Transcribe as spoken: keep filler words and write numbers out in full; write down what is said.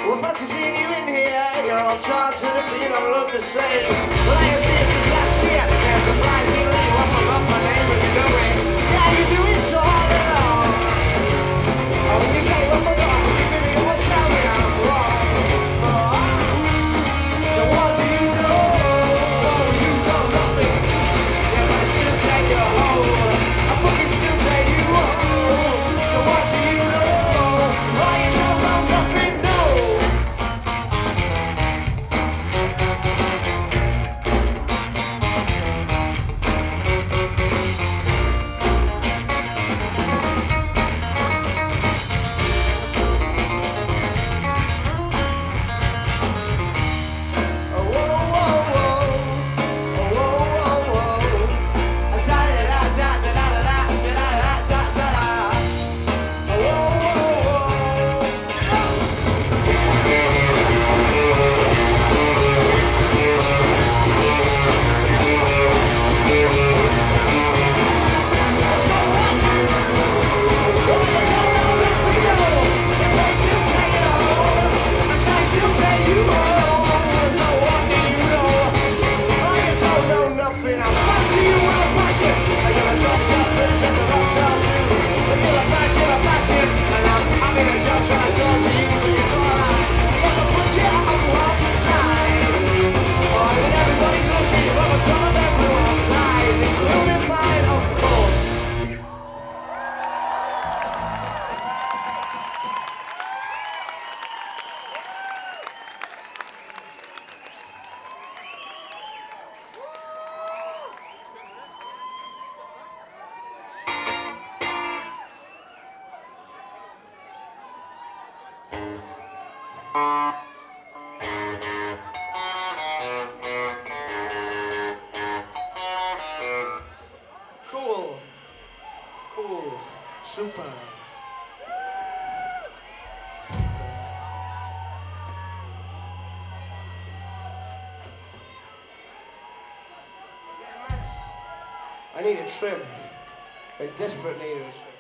Well, fantasy you in here, you're all tied to the beat, don't look the same. Well, I have seen since last year, there's a flight to leave, I forgot my name, but you know it. Yeah, you do it so all along. Oh, when you say I forgot, you feel me, you won't tell me I'm wrong. Oh. So what do you know? Oh, you know nothing. Yeah, but I still take you home. I fucking still take you home. So what do you know? Why you talk about nothing? No. Cool. Cool. Super. Is that a mess? I need a trim. I desperately need a trim.